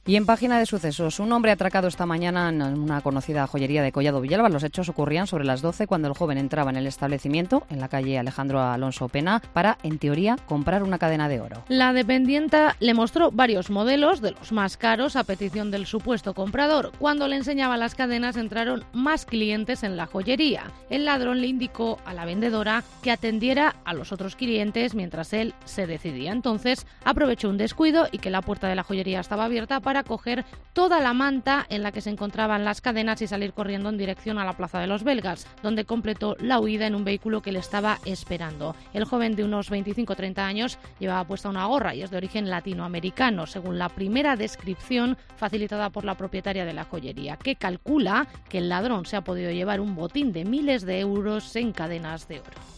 Y en página de sucesos, un hombre atracado esta mañana en una conocida joyería de Collado Villalba. Los hechos ocurrían sobre las 12 cuando el joven entraba en el establecimiento, en la calle Alejandro Alonso Pena, para, en teoría, comprar una cadena de oro. La dependienta le mostró varios modelos de los más caros a petición del supuesto comprador. Cuando le enseñaba las cadenas, entraron más clientes en la joyería. El ladrón le indicó a la vendedora que atendiera a los otros clientes mientras él se decidía. Entonces aprovechó un descuido y que la puerta de la joyería estaba abierta para coger toda la manta en la que se encontraban las cadenas y salir corriendo en dirección a la Plaza de los Belgas, donde completó la huida en un vehículo que le estaba esperando. El joven de unos 25-30 años llevaba puesta una gorra y es de origen latinoamericano, según la primera descripción facilitada por la propietaria de la joyería, que calcula que el ladrón se ha podido llevar un botín de miles de euros en cadenas de oro.